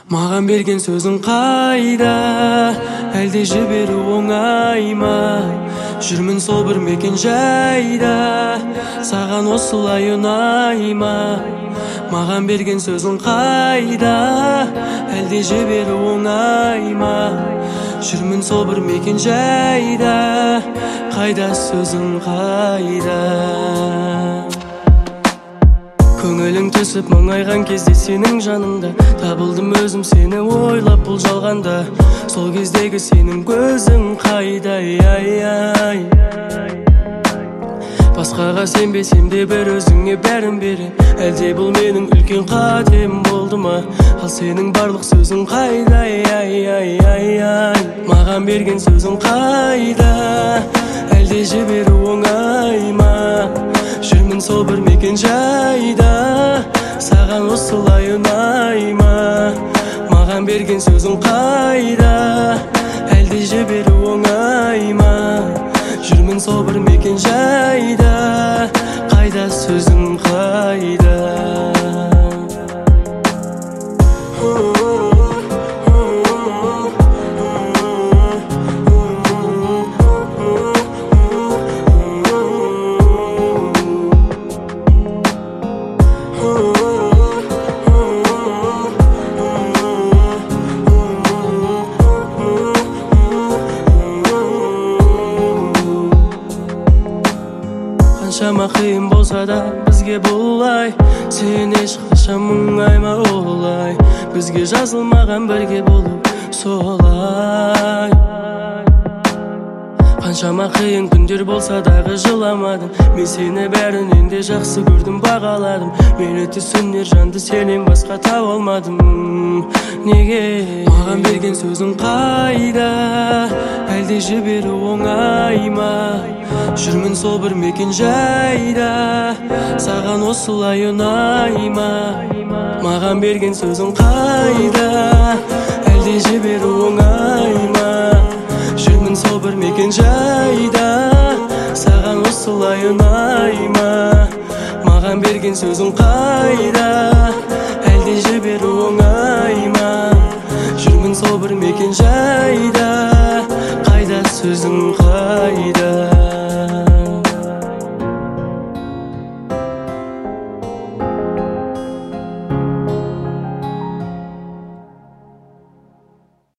Маған берген сөзің қайда, әлде жіберу оңай ма? Жүрмін сол бір мекен жайда, саған осылай ұнай ма? Маған берген сөзің қайда, әлде жіберу оңай ма? Жүрмін сол бір мекен жайда, қайда сөзің қайда? Көңілің түсіп мұңайған кезде сенің жаныңда табылдым өзім сені ойлап бұл жалғанда. Сол кездегі сенің көзің қайда, ай. Басқаға сенбесем де бір өзіңе бәрін берем. Әлде бұл менің үлкен қатем болды ма? Ал сенің барлық сөзің қайда, ай. Маған берген сөзің қайда, әлде жіберу оңай ма? Жүрмін сол бір мекен жайда, саған осылай ұнай ма? Маған берген сөзің қайда, әлде жіберу оңай ма? Жүрмін сол бір мекен жайда, қайда сөзің қайда? Қаншама қиын болса да бізге бұлай, сен ешқашан мұңайма олай. Бізге жазылмаған бірге болу солай. Қаншама қиын күндер болса дағы жыламадым, мен сені бәрінен де жақсы көрдім, бағаладым. Мені түсінер жанды сенен басқа таба алмадым. Неге? Маған берген сөзің қайда, әлде жіберу оңай ма? Жүрмін сол бір мекен жайда, саған осылай ұнай ма? Маған берген сөзің қайда, әлде жіберу оңай ма? Жүрмін сол бір мекен жайда, саған осылай ұнай ма? Маған берген сөзің қайда, әлде жіберу оңай ма? Жүрмін сол бір мекен жайда, қайда сөзің қайда?